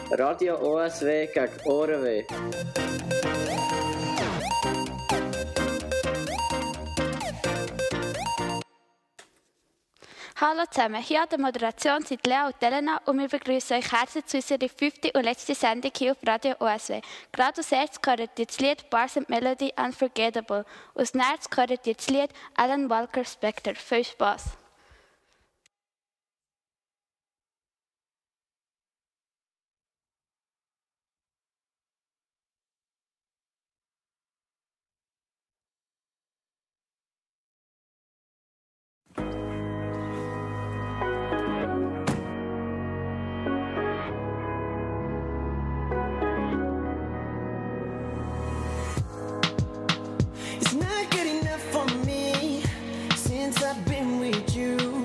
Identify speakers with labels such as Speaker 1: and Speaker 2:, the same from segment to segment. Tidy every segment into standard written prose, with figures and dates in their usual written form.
Speaker 1: Radio OSW gegen Ohrenweh.
Speaker 2: Hallo zusammen, hier an der Moderation sind Lea und Elena und wir begrüßen euch herzlich zu unserer 5. und letzten Sendung hier auf Radio OSW. Gerade aus Erz gehört ihr das Lied Bars and Melody Unforgettable. Aus Nerz gehört ihr das Lied Alan Walker Spectre. Viel Spaß!
Speaker 3: It's not good enough for me since I've been with you.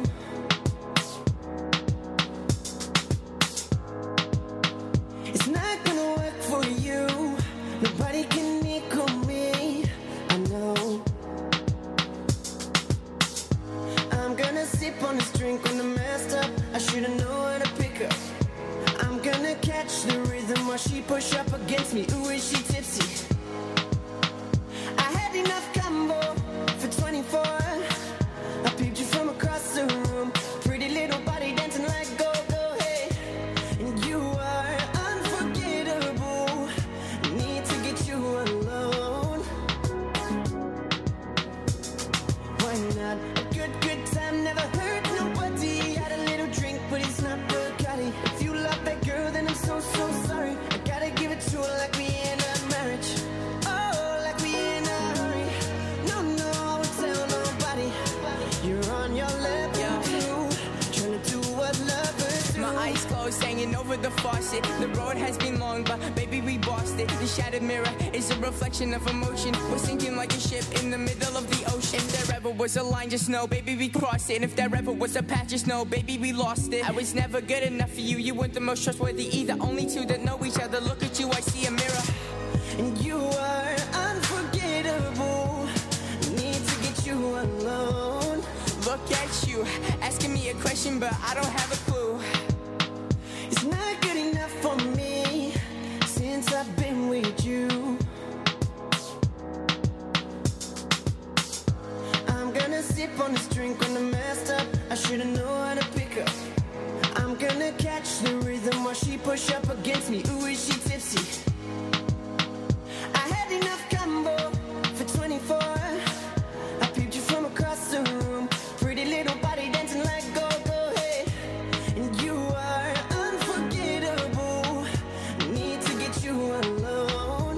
Speaker 3: It's not gonna work for you. Nobody can equal me. I know. I'm gonna sip on this drink when I'm messed up. I should've known how to pick up. I'm gonna catch the rhythm while she push up against me. Ooh, is she tipsy? Enough combo for 24. I peeped you from across the room. Pretty little body dancing like go-go, hey. And you are unforgettable. Need to get you alone. Why not? A good time never hurt nobody. Had a little drink, but it's not Bacardi. If you love that girl, then I'm so sorry. I gotta give it to her like we in a marriage. You're on your level too, trying to do what lovers do.
Speaker 4: My eyes closed, hanging over the faucet. The road has been long, but baby, we bossed it. The shattered mirror is a reflection of emotion. We're sinking like a ship in the middle of the ocean. If there ever was a line, just know, baby, we crossed it. And if there ever was a path, just know, baby, we lost it. I was never good enough for you. You weren't the most trustworthy either. Only two that know each other. Look at you, I see a mirror.
Speaker 3: And you are unforgettable. Need to get you alone.
Speaker 4: Look at you, asking me a question, but I don't have a clue.
Speaker 3: It's not good enough for me since I've been with you. I'm gonna sip on this drink when I'm messed up. I should've known how to pick up. I'm gonna catch the rhythm while she push up against me. Ooh, is she tipsy? I had enough combo for 24. I peeped you from across the room. Pretty little body dancing like go-go, hey. And you are unforgettable. Need to get you alone.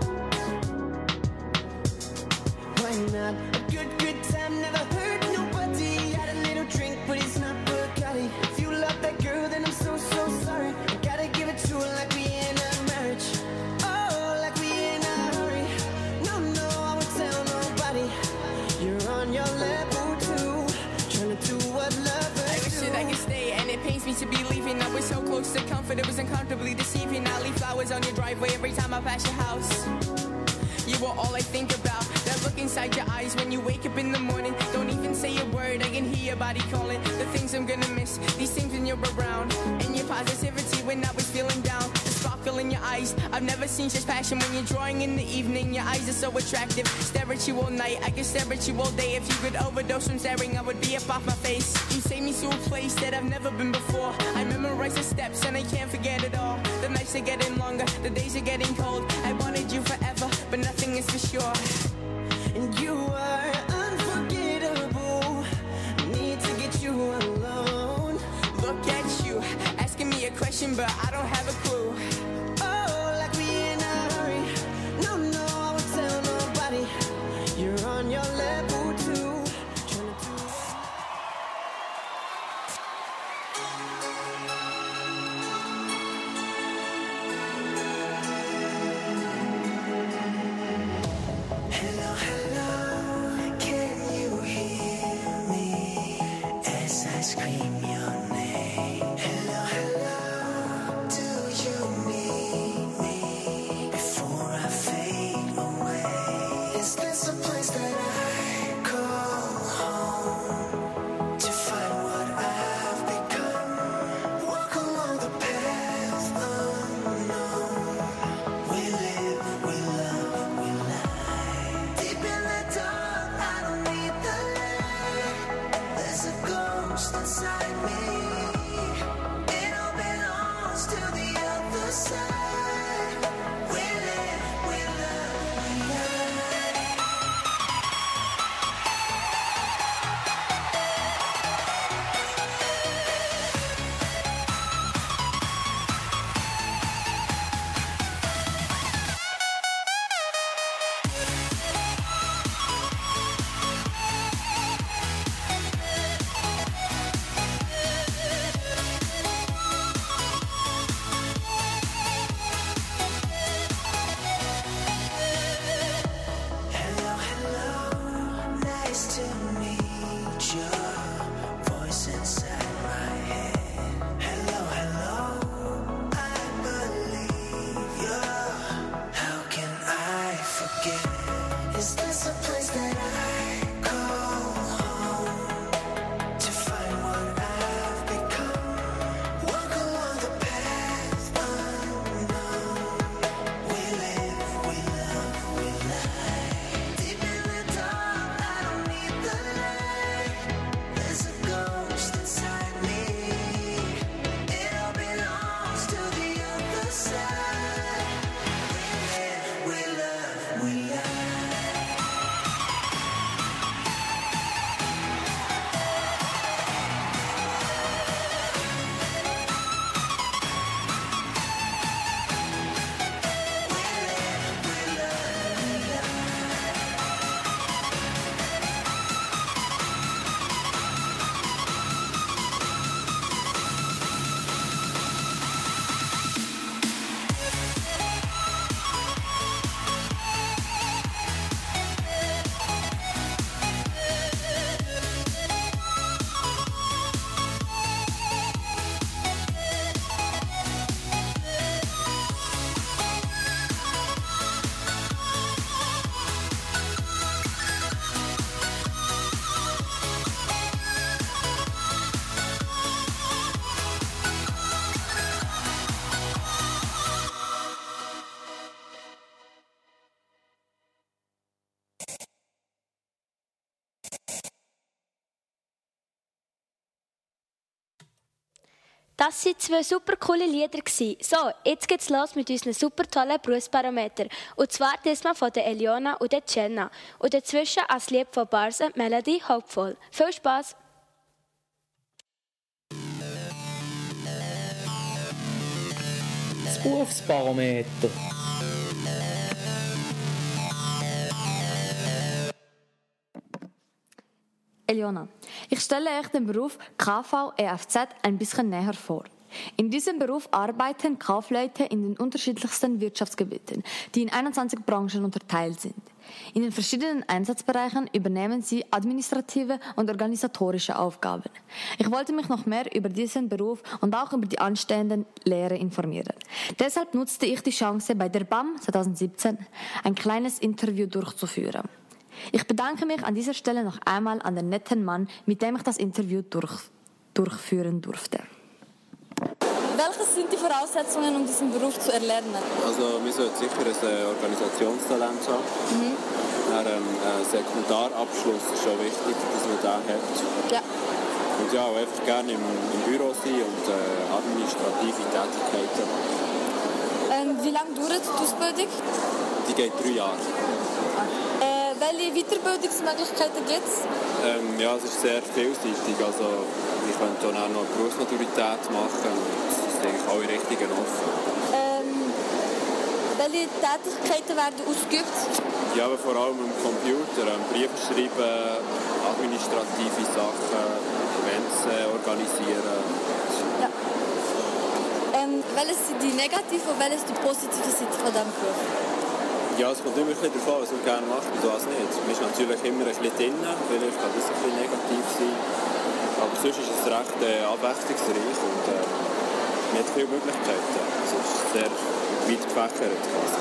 Speaker 3: Why not? A good time never hurt nobody. Had a little drink, but it's not Bacardi. If you love that girl, then I'm so sorry. I gotta give it to her like we in a marriage. Oh, like we in a hurry. No, I won't tell nobody. You're on your level too, trying to do what lovers
Speaker 4: I wish
Speaker 3: do.
Speaker 4: that I could stay, and it pains me to be leaving. I was so close to comfort, it was uncomfortably deceiving. I leave flowers on your driveway every time I pass your house. You were all I think about. That look inside your eyes when you wake up in the morning. Don't even say a word, I can hear your body calling. The things I'm gonna miss, these things when you're around. And your positivity when I was feeling down. The sparkle in your eyes, I've never seen such passion. When you're drawing in the evening, your eyes are so attractive. Stare at you all night, I could stare at you all day. If you could overdose from staring, I would be up off my face. You take me to a place that I've never been before. I memorize the steps and I can't forget it all. The nights are getting longer, the days are getting cold. I wanted you forever, but nothing is for sure.
Speaker 3: And you are unforgettable. Need to get you alone.
Speaker 4: Look at you, asking me a question, but I don't have a clue.
Speaker 3: Oh, like we in a hurry. No, I won't tell nobody. You're on your level too. Trying to do
Speaker 5: Hello, can you hear me as I scream your name? Hello, do you need me before I fade away? Is this a place that I call home to find what I've become? Walk along the path nice to meet your voice inside my head. Hello, hello, I believe you. How can I forget? Is this a place that I call home to find what I've become? Walk along the path unknown. We live, we love, we lie. Deep in the dark, I don't need the light. There's a ghost inside me. It all belongs to the other side. We live, we love, we lie.
Speaker 6: Das waren 2 super coole Lieder. So, jetzt geht's los mit unseren super tollen Berufsbarometer. Und zwar diesmal von der Eliona und der Jenna. Und dazwischen als Lied von Bars and Melody Hopeful. Viel Spass!
Speaker 7: Das Berufsbarometer.
Speaker 8: Eliona, ich stelle euch den Beruf KV-EFZ ein bisschen näher vor. In diesem Beruf arbeiten Kaufleute in den unterschiedlichsten Wirtschaftsgebieten, die in 21 Branchen unterteilt sind. In den verschiedenen Einsatzbereichen übernehmen sie administrative und organisatorische Aufgaben. Ich wollte mich noch mehr über diesen Beruf und auch über die anstehenden Lehre informieren. Deshalb nutzte ich die Chance, bei der BAM 2017 ein kleines Interview durchzuführen. Ich bedanke mich an dieser Stelle noch einmal an den netten Mann, mit dem ich das Interview durchführen durfte.
Speaker 9: Welches sind die Voraussetzungen, um diesen Beruf zu erlernen?
Speaker 10: Also man sollte sicher ein Organisationstalent haben. Ein Sekundarabschluss ist schon wichtig, dass man den hat.
Speaker 9: Ja.
Speaker 10: Und ja, auch einfach gerne im Büro sein und administrative Tätigkeiten.
Speaker 9: Wie lange dauert die Ausbildung?
Speaker 10: Die geht 3 Jahre.
Speaker 9: Welche Weiterbildungsmöglichkeiten gibt es?
Speaker 10: Ja, es ist sehr vielseitig. Also, ich könnte dann auch noch Berufsmaturität machen. Das ist eigentlich alle Richtungen offen.
Speaker 9: Welche Tätigkeiten werden ausgeübt?
Speaker 10: Ja, aber vor allem am Computer. Briefe schreiben, administrative Sachen, Events organisieren.
Speaker 9: Ja. Welches sind die negative und welches die positive Seite von diesem Beruf?
Speaker 10: Ja, es kommt immer ein bisschen davon, was man gerne macht und was nicht. Man ist natürlich immer ein bisschen drin, vielleicht kann das ein bisschen negativ sein. Aber sonst ist es recht abwechslungsreich und man hat viele Möglichkeiten. Es ist sehr weit gefächert quasi.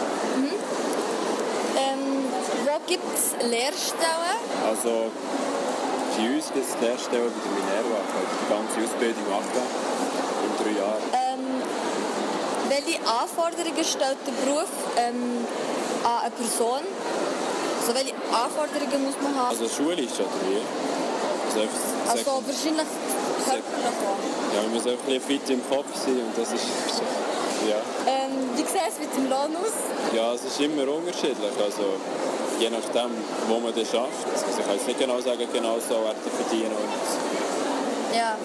Speaker 9: Wo gibt es Lehrstellen?
Speaker 10: Also bei uns gibt es Lehrstellen bei der Minerva. Ich habe die ganze Ausbildung machen in 3 Jahren.
Speaker 9: Welche Anforderungen stellt der Beruf an eine Person? Also welche Anforderungen muss man haben?
Speaker 10: Also schulisch oder wie?
Speaker 9: Also wahrscheinlich Körperprogramm.
Speaker 10: Ja, man muss einfach ein bisschen fit im Kopf sein und das ist ja.
Speaker 9: Wie sieht es mit dem Lohn aus?
Speaker 10: Ja, es ist immer unterschiedlich. Also je nachdem, wo man das schafft. Also ich kann jetzt nicht genau sagen, genau so werden die verdienen.
Speaker 9: Ja.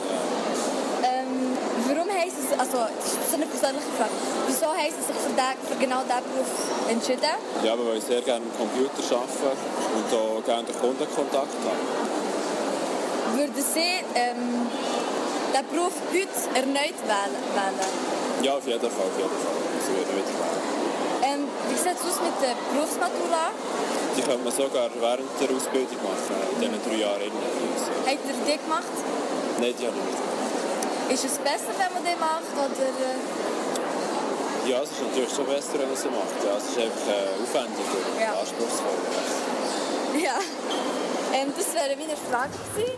Speaker 9: Warum heisst es, also das ist so eine persönliche Frage, wieso heisst es sich für genau diesen Beruf entschieden?
Speaker 10: Ja, aber weil ich sehr gerne am Computer arbeite und auch gerne den Kundenkontakt habe.
Speaker 9: Würden Sie den Beruf heute erneut wählen?
Speaker 10: Ja, auf jeden Fall. Also würde ich wieder wählen.
Speaker 9: Wie sieht es aus mit der Berufsmatura?
Speaker 10: Die könnte man sogar während der Ausbildung machen, in diesen 3 Jahren.
Speaker 9: Habt ihr die gemacht?
Speaker 10: Nein, die habe ich nicht.
Speaker 9: Ist es besser, wenn man die macht? Oder?
Speaker 10: Ja, es ist natürlich schon besser, wenn man sie macht. Ja, es ist einfach aufwendiger und anspruchsvoller.
Speaker 9: Ja. Das wäre meine Frage gewesen.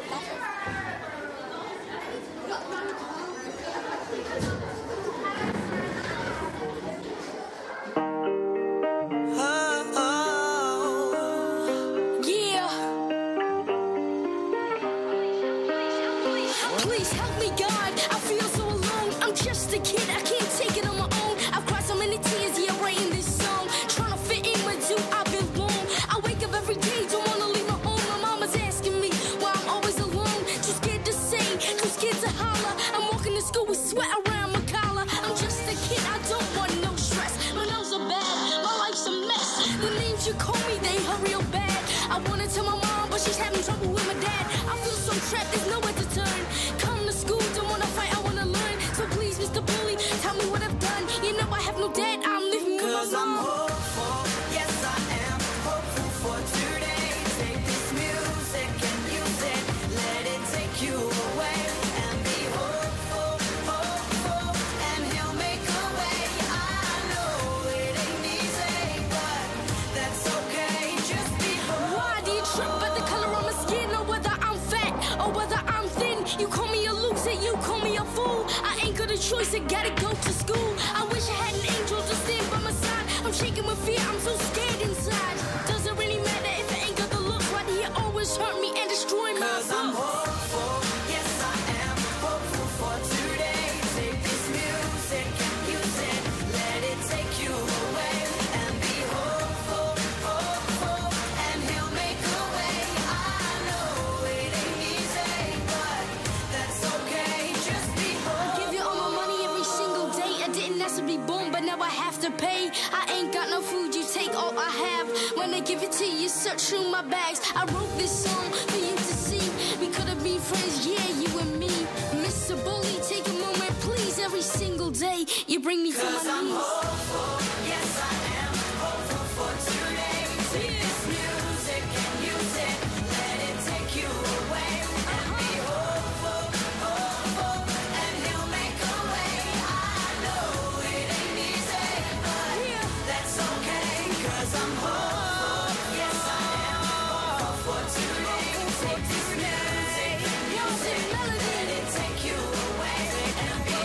Speaker 11: Please help me, God. I feel so alone. I'm just a kid. I can't take it on my own. I've cried so many tears, yeah, writing this song. Trying to fit in with you, I belong. I wake up every day, don't wanna leave my home. My mama's asking me why I'm always alone. Too scared to say, too scared to holler. I'm walking to school with sweat around my collar. I'm just a kid, I don't want no stress. My nose are bad, my life's a mess. The names you call me, they hurt real bad. I wanna tell my mom, but she's having trouble with my dad. I feel so trapped, there's nowhere to turn. Come to school, don't wanna fight, I wanna learn. So please, Mr. Bully, tell me what I've done. You know I have no dad, I'm living with my mom. 'Cause I'm hopeful, yes I am hopeful for today. Take this music and use it, let it take you away. And be hopeful, hopeful, and he'll make a way. I know it ain't easy, but that's okay, just be hopeful. Why do you trip at the color of my skin, or whether I'm fat, or whether I'm thin? You call me a loser, you call me a fool. I ain't got a choice, I gotta go to school. I wish I had an angel to stand by my side. I'm shaking with fear, I'm so scared inside. Doesn't really matter if it ain't got the look right. He always hurt me and destroy my soul. 'Cause I'm hopeful, yes I am hopeful for today. Take this music and use it, let it take you away. And be hopeful, hopeful, and he'll make a way. I know it ain't easy, but that's okay, just be hopeful. I give you all my money every single day. I didn't ask to be born, but now I have to pay. I ain't got no food, you take all I have. When I give it to you, search through my bags. I wrote this song for you to see. We could have been friends, yeah, you and me. Mr. Bully, take a moment, please. Every single day, you bring me to my knees. 'Cause I'm hopeful, yes I am hopeful for today. Take this music and use it, let it take you away. And be hopeful, hopeful, and he'll make a way. I know it ain't easy, but that's okay. 'Cause I'm hopeful, yes I am hopeful for today. Take this music and use it, let it take you away. And be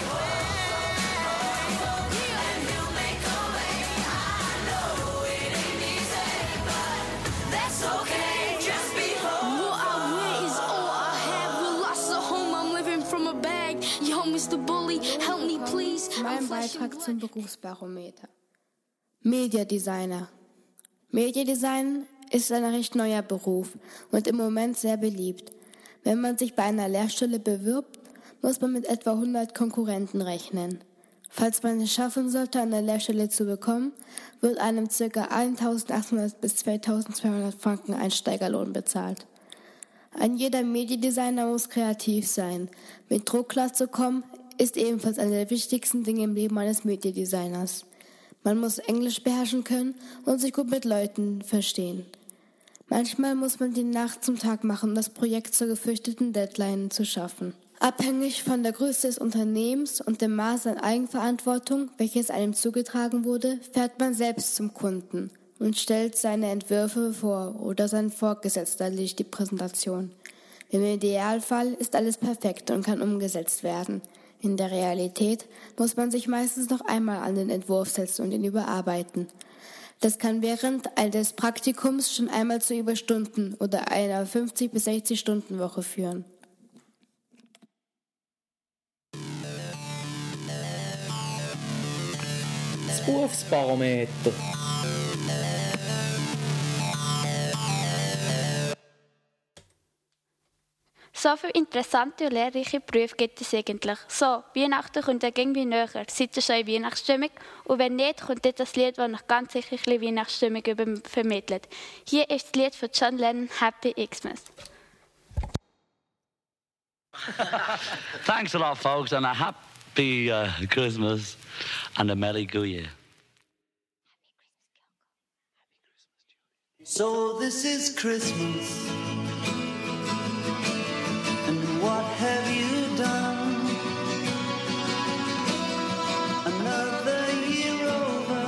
Speaker 11: hopeful, and he'll make a way. I know it ain't easy, but that's okay, just be hopeful. What I wear is all I have. We lost a home, I'm living from a bag. Yo, Mr. Bully, help me please.
Speaker 12: Mein Beitrag zum Berufsbarometer. Mediadesigner. Mediadesign ist ein recht neuer Beruf und im Moment sehr beliebt. Wenn man sich bei einer Lehrstelle bewirbt, muss man mit etwa 100 Konkurrenten rechnen. Falls man es schaffen sollte, eine Lehrstelle zu bekommen, wird einem ca. 1.800 bis 2.200 Franken Einsteigerlohn bezahlt. Ein jeder Mediendesigner muss kreativ sein. Mit Druck klarzukommen, ist ebenfalls einer der wichtigsten Dinge im Leben eines Mediendesigners. Man muss Englisch beherrschen können und sich gut mit Leuten verstehen. Manchmal muss man die Nacht zum Tag machen, um das Projekt zur gefürchteten Deadline zu schaffen. Abhängig von der Größe des Unternehmens und dem Maß an Eigenverantwortung, welches einem zugetragen wurde, fährt man selbst zum Kunden und stellt seine Entwürfe vor oder sein Vorgesetzter liest die Präsentation. Im Idealfall ist alles perfekt und kann umgesetzt werden. In der Realität muss man sich meistens noch einmal an den Entwurf setzen und ihn überarbeiten. Das kann während eines Praktikums schon einmal zu Überstunden oder einer 50- bis 60-Stunden-Woche führen.
Speaker 7: Das Berufsbarometer.
Speaker 2: So viele interessante und lehrreiche Berufe gibt es eigentlich. So, Weihnachten kommt ja irgendwie näher. Seid ihr schon in Weihnachtsstimmung? Und wenn nicht, kommt jetzt das Lied, das euch ganz sicher ein bisschen Weihnachtsstimmung vermittelt. Hier ist das Lied von John Lennon, Happy Xmas.
Speaker 13: Thanks a lot, folks, and a happy Christmas and a Merry Go Year.
Speaker 5: So this is Christmas, and what have you done? Another year over,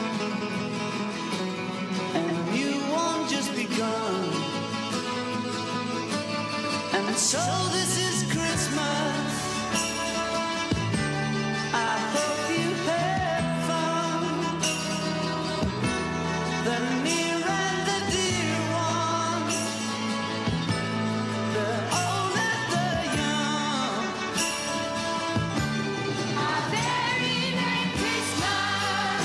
Speaker 5: and you won't just begun. And so this is Christmas, I hope you had fun. The near and the dear ones, the old and the young.
Speaker 11: A very Merry Christmas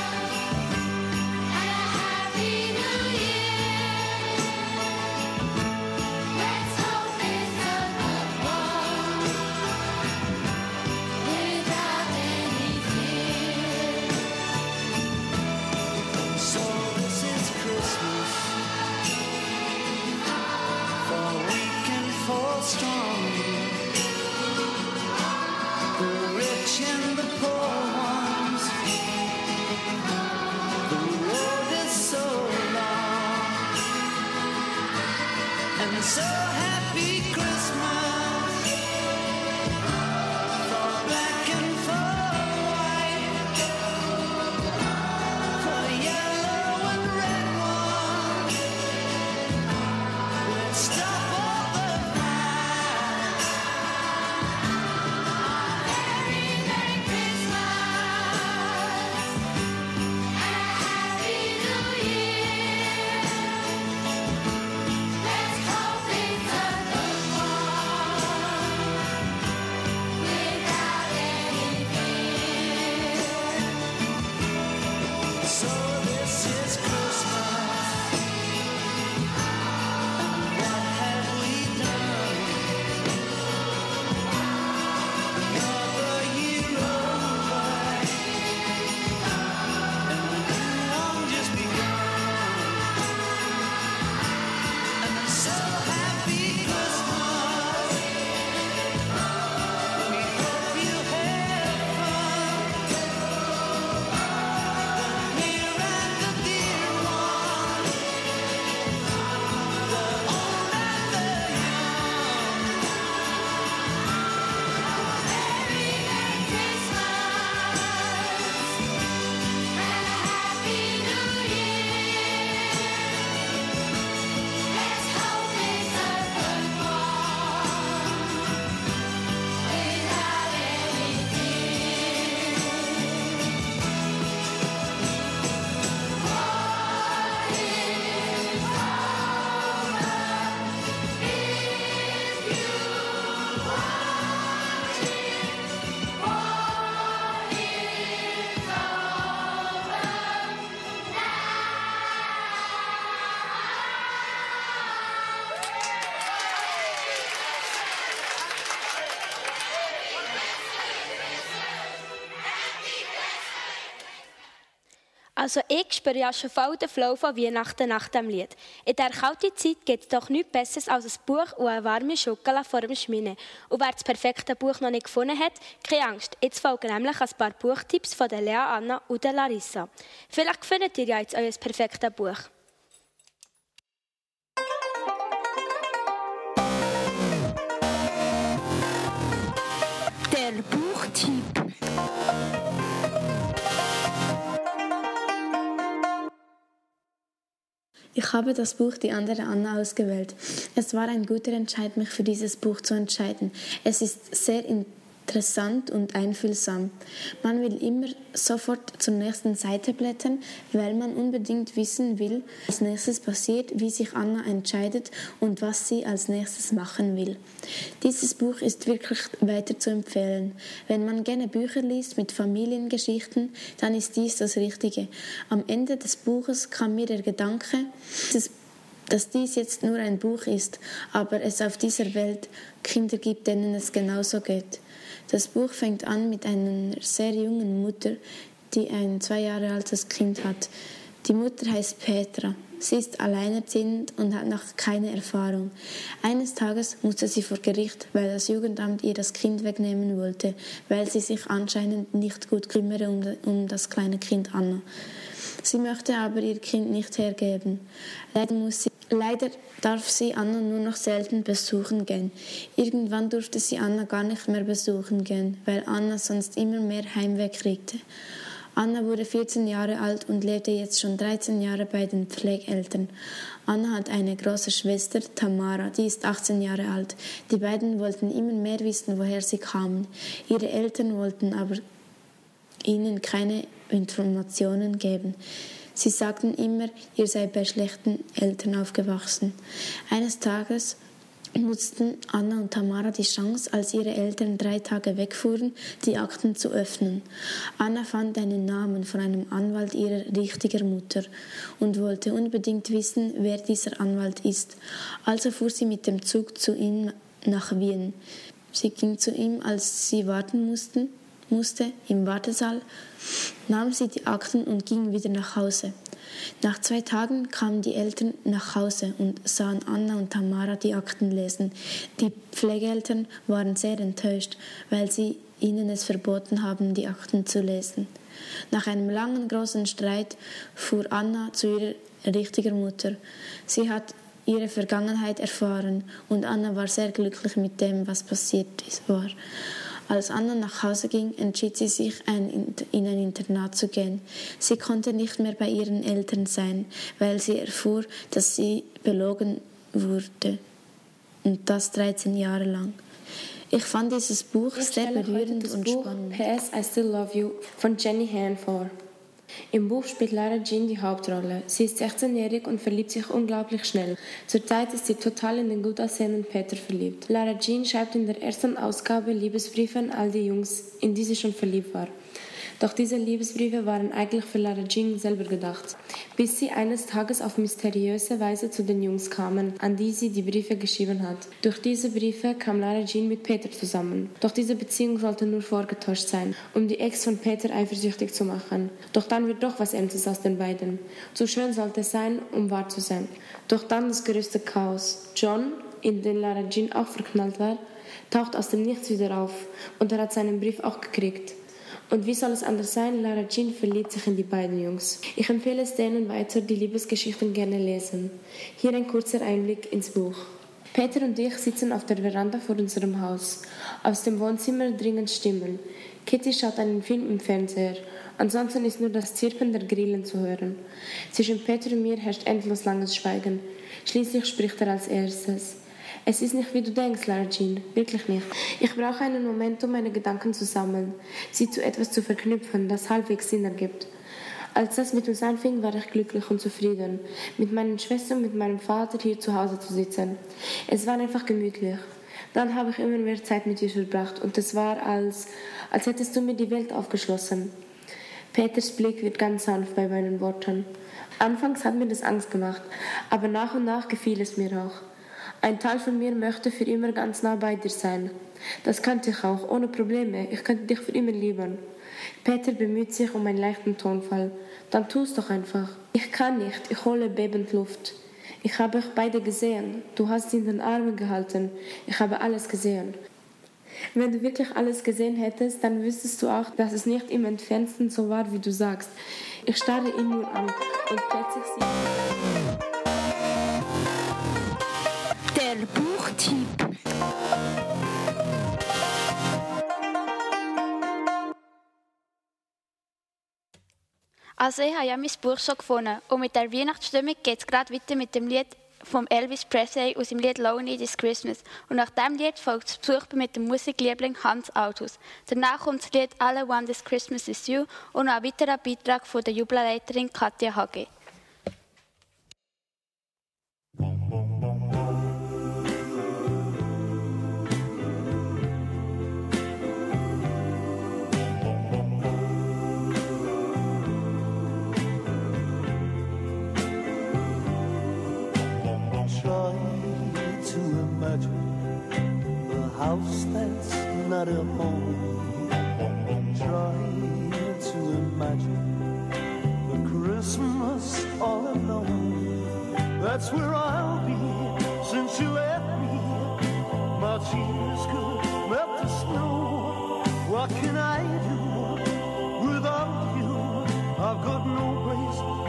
Speaker 11: and a Happy New Year. Let's hope it's a good one without any fear.
Speaker 5: So this is Christmas, for weak and for strong, the rich and the poor ones. The road is so long, and so happy Christmas for black and for white, for yellow and red ones. Let's stop all the fight.
Speaker 11: Very Merry Christmas and a Happy New Year. Let's hope it's a good one without any fear.
Speaker 5: So this is Christmas, and what have we done? Another year over, and the new one just begun. And I'm so happy Christmas, we hope you had fun. The near and the dear ones, the old and the young.
Speaker 11: Very Merry Christmas and a Happy New Year. Let's hope it's a good one without any fear. What is
Speaker 6: Also ich spüre ja schon voll den Flow von Weihnachten nach dem Lied. In dieser kalten Zeit gibt es doch nichts Besseres als ein Buch und eine warme Schokolade vor dem Schmine. Und wer das perfekte Buch noch nicht gefunden hat, keine Angst. Jetzt folgen nämlich ein paar Buchtipps von der Lea Anna und der Larissa. Vielleicht findet ihr ja jetzt euer perfektes Buch.
Speaker 11: der Buchtipp?
Speaker 12: Ich habe das Buch Die andere Anna ausgewählt. Es war ein guter Entscheid, mich für dieses Buch zu entscheiden. Es ist sehr interessant und einfühlsam. Man will immer sofort zur nächsten Seite blättern, weil man unbedingt wissen will, was als nächstes passiert, wie sich Anna entscheidet und was sie als nächstes machen will. Dieses Buch ist wirklich weiter zu empfehlen. Wenn man gerne Bücher liest mit Familiengeschichten, dann ist dies das Richtige. Am Ende des Buches kam mir der Gedanke, dass dies jetzt nur ein Buch ist, aber es auf dieser Welt Kinder gibt, denen es genauso geht. Das Buch fängt an mit einer sehr jungen Mutter, die ein 2 Jahre altes Kind hat. Die Mutter heißt Petra. Sie ist alleinerziehend und hat noch keine Erfahrung. Eines Tages musste sie vor Gericht, weil das Jugendamt ihr das Kind wegnehmen wollte, weil sie sich anscheinend nicht gut kümmere um das kleine Kind Anna.
Speaker 13: Sie möchte aber ihr Kind nicht hergeben. Leider darf sie Anna nur noch selten besuchen gehen. Irgendwann durfte sie Anna gar nicht mehr besuchen gehen, weil Anna sonst immer mehr Heimweh kriegte. Anna wurde 14 Jahre alt und lebte jetzt schon 13 Jahre bei den Pflegeeltern. Anna hat eine große Schwester, Tamara, die ist 18 Jahre alt. Die beiden wollten immer mehr wissen, woher sie kamen. Ihre Eltern wollten aber ihnen keine Informationen geben. Sie sagten immer, ihr seid bei schlechten Eltern aufgewachsen. Eines Tages nutzten Anna und Tamara die Chance, als ihre Eltern 3 Tage wegfuhren, die Akten zu öffnen. Anna fand einen Namen von einem Anwalt ihrer richtigen Mutter und wollte unbedingt wissen, wer dieser Anwalt ist. Also fuhr sie mit dem Zug zu ihm nach Wien. Sie ging zu ihm, als sie warten musste, im Wartesaal, nahm sie die Akten und ging wieder nach Hause. Nach 2 Tagen kamen die Eltern nach Hause und sahen Anna und Tamara die Akten lesen. Die Pflegeeltern waren sehr enttäuscht, weil sie ihnen es verboten haben, die Akten zu lesen. Nach einem langen, großen Streit fuhr Anna zu ihrer richtigen Mutter. Sie hat ihre Vergangenheit erfahren und Anna war sehr glücklich mit dem, was passiert war. Als Anna nach Hause ging, entschied sie sich, in ein Internat zu gehen. Sie konnte nicht mehr bei ihren Eltern sein, weil sie erfuhr, dass sie belogen wurde. Und das 13 Jahre lang. Ich fand dieses Buch sehr berührend und spannend.
Speaker 14: P.S. I Still Love You von Jenny Han vor. Im Buch spielt Lara Jean die Hauptrolle. Sie ist 16-jährig und verliebt sich unglaublich schnell. Zurzeit ist sie total in den gut aussehenden Peter verliebt. Lara Jean schreibt in der ersten Ausgabe Liebesbriefe an all die Jungs, in die sie schon verliebt war. Doch diese Liebesbriefe waren eigentlich für Lara Jean selber gedacht, bis sie eines Tages auf mysteriöse Weise zu den Jungs kamen, an die sie die Briefe geschrieben hat. Durch diese Briefe kam Lara Jean mit Peter zusammen. Doch diese Beziehung sollte nur vorgetäuscht sein, um die Ex von Peter eifersüchtig zu machen. Doch dann wird doch was Ernstes aus den beiden. Zu schön sollte es sein, um wahr zu sein. Doch dann das größte Chaos. John, in den Lara Jean auch verknallt war, taucht aus dem Nichts wieder auf und er hat seinen Brief auch gekriegt. Und wie soll es anders sein? Lara Jean verliebt sich in die beiden Jungs. Ich empfehle es denen weiter, die Liebesgeschichten gerne lesen. Hier ein kurzer Einblick ins Buch. Peter und ich sitzen auf der Veranda vor unserem Haus. Aus dem Wohnzimmer dringen Stimmen. Kitty schaut einen Film im Fernseher. Ansonsten ist nur das Zirpen der Grillen zu hören. Zwischen Peter und mir herrscht endlos langes Schweigen. Schließlich spricht er als erstes. Es ist nicht, wie du denkst, Lara Jean. Wirklich nicht. Ich brauche einen Moment, um meine Gedanken zu sammeln, sie zu etwas zu verknüpfen, das halbwegs Sinn ergibt. Als das mit uns anfing, war ich glücklich und zufrieden, mit meinen Schwestern und mit meinem Vater hier zu Hause zu sitzen. Es war einfach gemütlich. Dann habe ich immer mehr Zeit mit dir verbracht und es war, als hättest du mir die Welt aufgeschlossen. Peters Blick wird ganz sanft bei meinen Worten. Anfangs hat mir das Angst gemacht, aber nach und nach gefiel es mir auch. Ein Teil von mir möchte für immer ganz nah bei dir sein. Das könnte ich auch, ohne Probleme. Ich könnte dich für immer lieben. Peter bemüht sich um einen leichten Tonfall. Dann tu es doch einfach. Ich kann nicht, ich hole bebend Luft. Ich habe euch beide gesehen. Du hast sie in den Armen gehalten. Ich habe alles gesehen. Wenn du wirklich alles gesehen hättest, dann wüsstest du auch, dass es nicht im Entferntesten so war, wie du sagst. Ich starre ihn nur an und plötzlich sieht
Speaker 11: der Buchtipp.
Speaker 2: Also ich habe ja mein Buch schon gefunden und mit der Weihnachtsstimmung geht es gerade weiter mit dem Lied von Elvis Presley aus dem Lied Lonely This Christmas. Und nach diesem Lied folgt das Besuch mit dem Musikliebling Hans Autos. Danach kommt das Lied All I Want This Christmas Is You und noch ein weiterer Beitrag von der Jubelleiterin Katja Hage.
Speaker 5: House that's not a home. Try to imagine the Christmas all alone. That's where I'll be since you left me. My tears could melt the snow. What can I do without you? I've got no place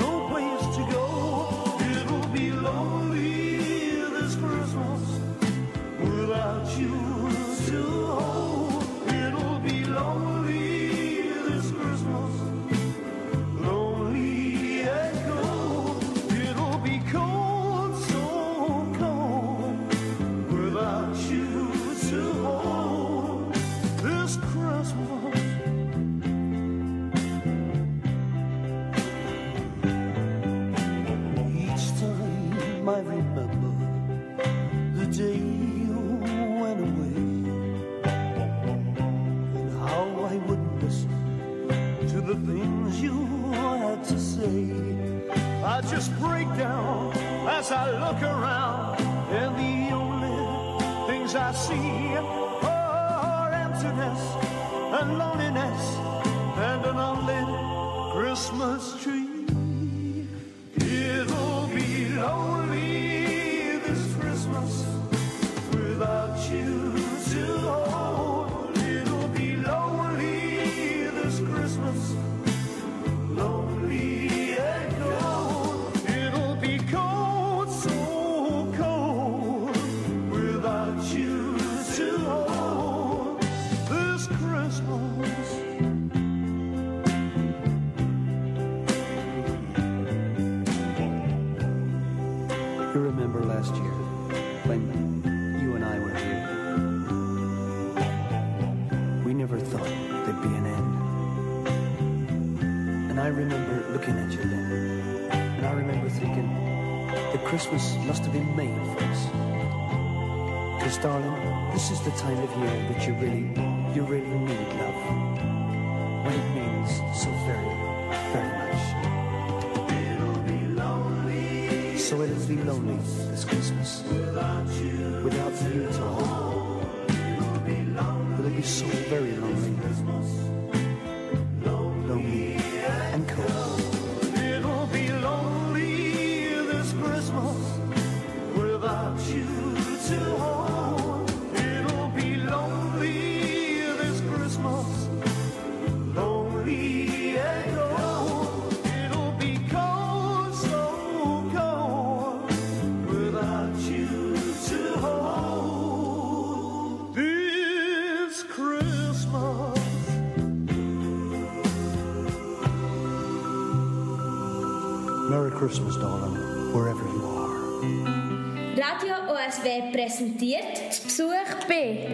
Speaker 15: things I see are emptiness and loneliness and an unlit Christmas tree. It'll be lonely this Christmas without you to hold. It'll be lonely this Christmas, lonely and cold. It'll be cold, so cold, without you to hold this Christmas.
Speaker 16: You remember last year when you and I were here? We never thought there'd be an end. And I remember looking at you then, and I remember thinking that Christmas must have been made for us. Because, darling, this is the time of year that you really need love. When it means so very, very much. So it'll be lonely this Christmas without you to hold. It'll be so very lonely, lonely and cold.
Speaker 15: It'll be lonely this Christmas without you to hold. It'll be lonely this Christmas, lonely and cold. It'll be cold, so cold, without you to hold this Christmas.
Speaker 16: Merry Christmas, darling, wherever you are.
Speaker 6: Radio OSW präsentiert das Besuch B.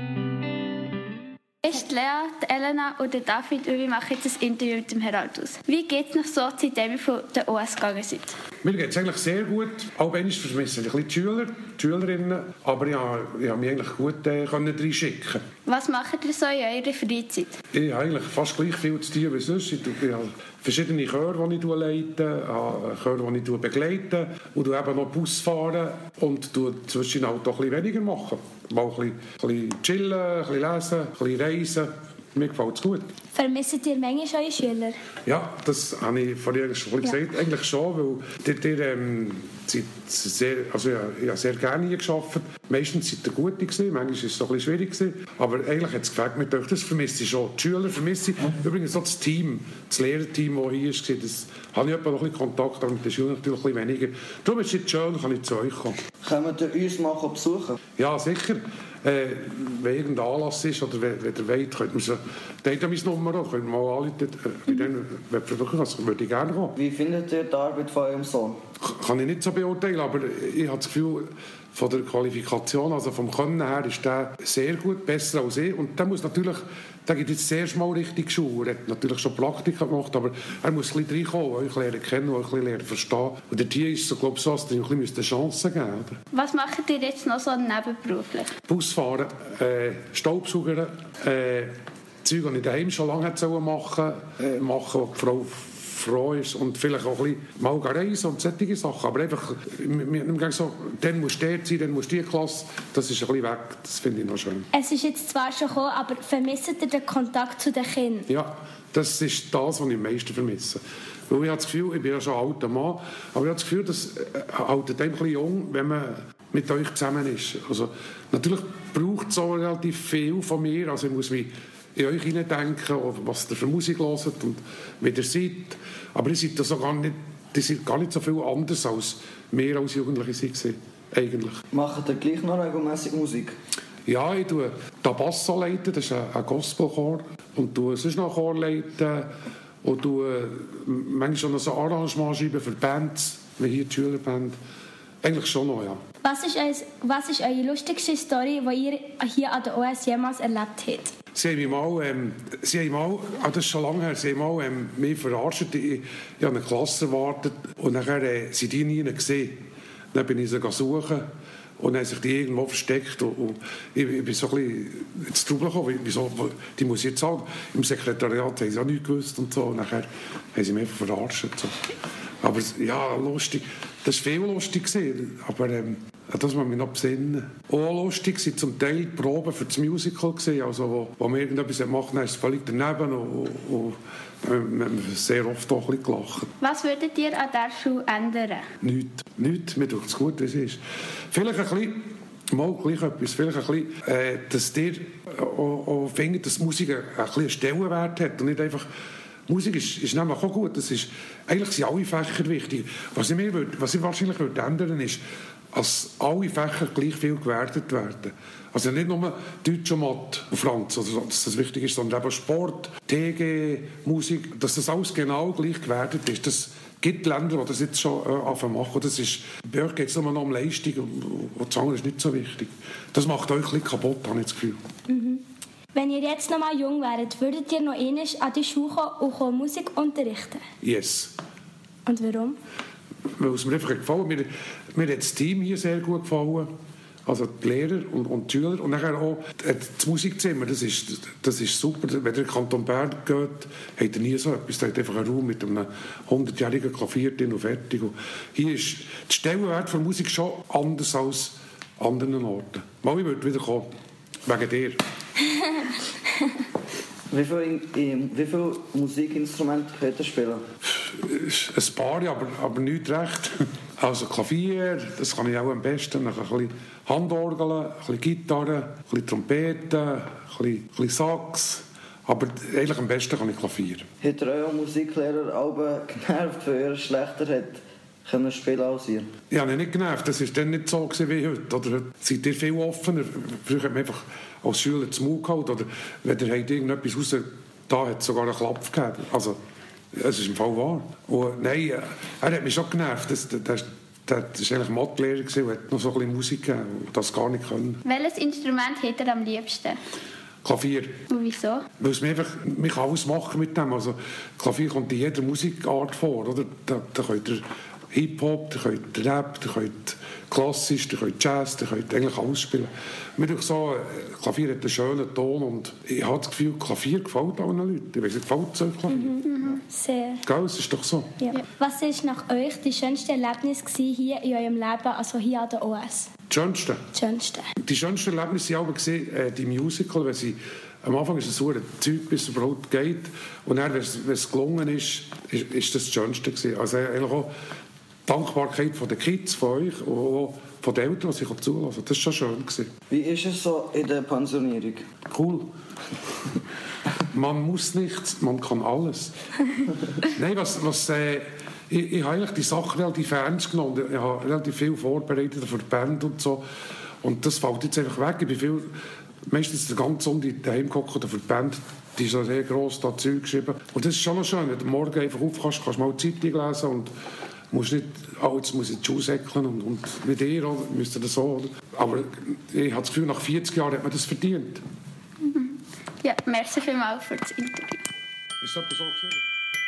Speaker 2: Ist Lea, die Elena und der David und wir machen jetzt ein Interview mit dem Heraldus. Wie geht es noch so, seitdem ihr von der OS gegangen seid?
Speaker 17: Mir geht es eigentlich sehr gut. Auch wenn ich vermisse ein bisschen die Schüler, die Schülerinnen, aber ich habe mich eigentlich gut reinschicken.
Speaker 2: Was macht ihr so in eurer Freizeit?
Speaker 17: Ich habe eigentlich fast gleich viel zu tun wie sonst. Ich habe verschiedene Chöre, die ich leite, Chöre, die ich begleite und eben noch Bus fahren und zwischen auch ein bisschen weniger machen. Mal ein bisschen chillen, ein bisschen lesen, ein bisschen reisen. Mir gefällt es gut.
Speaker 6: Vermisst ihr manchmal eure Schüler?
Speaker 17: Ja, das habe ich vorhin schon gesagt. Eigentlich schon, weil ich habe sehr gerne hier gearbeitet. Meistens seid ihr gut gewesen, manchmal war es so ein bisschen schwierig gewesen. Aber eigentlich hat es gefällt mit euch. Das vermisse ich schon. Die Schüler vermisse ich. Übrigens auch das Team, das Lehrerteam, das hier war. Das habe ich etwa noch ein bisschen Kontakt, aber mit den Schülern natürlich ein bisschen weniger. Darum ist es jetzt schön, kann ich zu euch kommen.
Speaker 18: Können wir uns mal besuchen?
Speaker 17: Ja, sicher. Wenn irgendein Anlass ist oder wenn ihr wollt, könnt ihr so, da habt ihr meine Nummer auch, könnt ihr mal anrufen. Würde ich gerne kommen.
Speaker 18: Wie findet ihr die Arbeit von eurem Sohn?
Speaker 17: Kann ich nicht so beurteilen, aber ich habe das Gefühl, von der Qualifikation, also vom Können her, ist der sehr gut, besser als ich. Und der muss natürlich, der geht jetzt zuerst mal richtig Schule. Er hat natürlich schon Praktika gemacht, aber er muss ein bisschen reinkommen, euch lernen kennen, euch lernen verstehen. Und der Tier ist so, glaube ich, so, dass ihr ein bisschen Chancen geben müsst.
Speaker 2: Was macht ihr jetzt noch so nebenberuflich?
Speaker 17: Busfahren, Staubsaugern, Zeug, die ich daheim schon lange machen was die Frau froh ist und vielleicht auch ein bisschen mal reisen und solche Sachen. Aber einfach, so, dann musst du dort sein, dann musst du die Klasse, das ist ein bisschen weg, das finde ich noch schön.
Speaker 6: Es ist jetzt zwar schon gekommen, aber vermisst ihr den Kontakt zu den Kindern?
Speaker 17: Ja, das ist das, was ich am meisten vermisse. Weil ich habe das Gefühl, ich bin ja schon ein alter Mann, aber ich habe das Gefühl, dass haltet ein bisschen jung, wenn man mit euch zusammen ist. Also, natürlich braucht es auch relativ viel von mir, also ich muss mich in euch hineindenken, was ihr für Musik hört und wie ihr seid. Aber ihr seid gar nicht so viel anders als wir als Jugendliche waren, eigentlich.
Speaker 18: Macht ihr gleich noch regelmässig Musik?
Speaker 17: Ja, ich leite Tabasso, das ist ein Gospelchor, und sonst noch Chor leiten und manchmal schon noch so Arrangement schreiben für Bands, wie hier die Schülerband. Eigentlich schon noch, ja.
Speaker 6: Was ist eure lustigste Story, die ihr hier an der OS jemals erlebt habt?
Speaker 17: Sie haben mal, das ist schon lange her, sie haben mich verarscht. Ich habe eine Klasse erwartet und nachher sind die nie gesehen. Dann bin ich sie suchen und dann haben sich die irgendwo versteckt. Und ich bin so ein bisschen ins Trubel gekommen. Wieso, die muss ich jetzt sagen. Im Sekretariat haben sie auch nichts gewusst und so. Und nachher haben sie mich verarscht. So. Aber ja, lustig. Das war viel lustig. Aber Das muss mich noch besinnen. Auch lustig waren zum Teil die Proben für das Musical gewesen, also wo man irgendetwas macht, dann ist es völlig daneben und wir haben sehr oft auch ein bisschen gelacht.
Speaker 2: Was würdet ihr an dieser Schule ändern?
Speaker 17: Nichts. Mir tut es gut, wie es ist. Vielleicht ein bisschen, mal gleich etwas, vielleicht ein bisschen, dass ihr auch findet, dass Musik ein bisschen Stellenwert hat und nicht einfach... Musik ist nämlich auch gut. Eigentlich sind alle Fächer wichtig. Was ich wahrscheinlich ändern würde, ist, dass alle Fächer gleich viel gewertet werden. Also nicht nur Deutsch und Mathe und Franz, also dass das wichtig ist, sondern eben Sport, TG, Musik, dass das alles genau gleich gewertet ist. Das gibt Länder, die das jetzt schon machen. Das ist, bei euch geht es nur noch um Leistung und das andere ist nicht so wichtig. Das macht euch ein bisschen kaputt, habe ich das Gefühl.
Speaker 19: Mhm. Wenn ihr jetzt noch mal jung wäret, würdet ihr noch einmal an die Schule kommen und Musik unterrichten?
Speaker 17: Yes.
Speaker 19: Und warum?
Speaker 17: Weil es mir einfach gefallen hat. Mir hat das Team hier sehr gut gefallen. Also die Lehrer und die Schüler. Und dann auch das Musikzimmer, das ist super. Wenn ihr in den Kanton Bern geht, habt ihr nie so etwas. Da habt ihr einfach einen Raum mit einem 100-jährigen Klavier drin und fertig. Und hier ist der Stellenwert von Musik schon anders als an anderen Orten. Mal, ich würde wieder kommen. Wegen dir.
Speaker 18: Wie viele Musikinstrumente könnt ihr spielen?
Speaker 17: Ein paar, aber nicht recht. Also Klavier, das kann ich auch am besten. Dann ein bisschen Handorgeln, ein bisschen Gitarre, ein bisschen Trompete, ein bisschen Sax. Aber eigentlich am besten kann ich Klavier.
Speaker 18: Hat ihr euer Musiklehrer alle genervt, weil er schlechter hat können spielen als ihr?
Speaker 17: Ja, nicht genervt. Das war dann nicht so wie heute. Oder heute seid ihr viel offener. Früher hat man einfach als Schüler den Mund gehalten. Oder wenn ihr irgendetwas raus... Da hat es sogar einen Klapp gegeben. Also, es ist im Fall wahr. Und, nein, er hat mich schon genervt. Das war eigentlich Mathelehrer und hat noch so ein bisschen Musik gegeben und das gar nicht können.
Speaker 2: Welches Instrument hat er am liebsten?
Speaker 17: Klavier.
Speaker 2: Und wieso?
Speaker 17: Weil es man kann alles machen mit dem. Also, Klavier kommt in jeder Musikart vor. Oder? Da könnt ihr Hip-Hop, ihr könnt Rap, ihr könnt klassisch, ihr könnt Jazz, ihr könnt eigentlich alles spielen. Mir ist so, Klavier hat einen schönen Ton und ich habe das Gefühl, Klavier gefällt allen Leuten. Ich weiss nicht, gefällt es euch Klavier?
Speaker 19: Sehr.
Speaker 17: Gell, es ist doch so.
Speaker 19: Ja. Was war nach euch die schönste Erlebnis hier in eurem Leben, also hier an der OS?
Speaker 17: Die schönste? Die schönsten Erlebnisse waren aber die Musical, wenn sie am Anfang ist es so ein Zeug, bis es überhaupt geht. Und dann, wenn es gelungen ist das das Schönste gewesen. Also eigentlich auch die Dankbarkeit von den Kids, von euch und auch von den Eltern, die sich zulassen. Das war schon schön gewesen.
Speaker 18: Wie ist es so in der Pensionierung?
Speaker 17: Cool. Man muss nichts, man kann alles. Nein, ich habe eigentlich die Sache relativ ernst genommen. Ich habe relativ viel vorbereitet für die Band und so. Und das fällt jetzt einfach weg. Ich bin meistens den ganzen Sonntag daheim gehockt oder für die Band, die ist so sehr gross da Zeug geschrieben. Und das ist schon noch schön, wenn du morgen einfach aufkannst, kannst mal die Zeitung lesen und musst nicht, jetzt muss ich die Schuhe säckeln und mit ihr, oder? Müsst ihr das so, oder? Aber ich habe das Gefühl, nach 40 Jahren hat man das verdient.
Speaker 2: Mhm. Ja, merci vielmals für das Interview.
Speaker 17: Ist das so gewesen?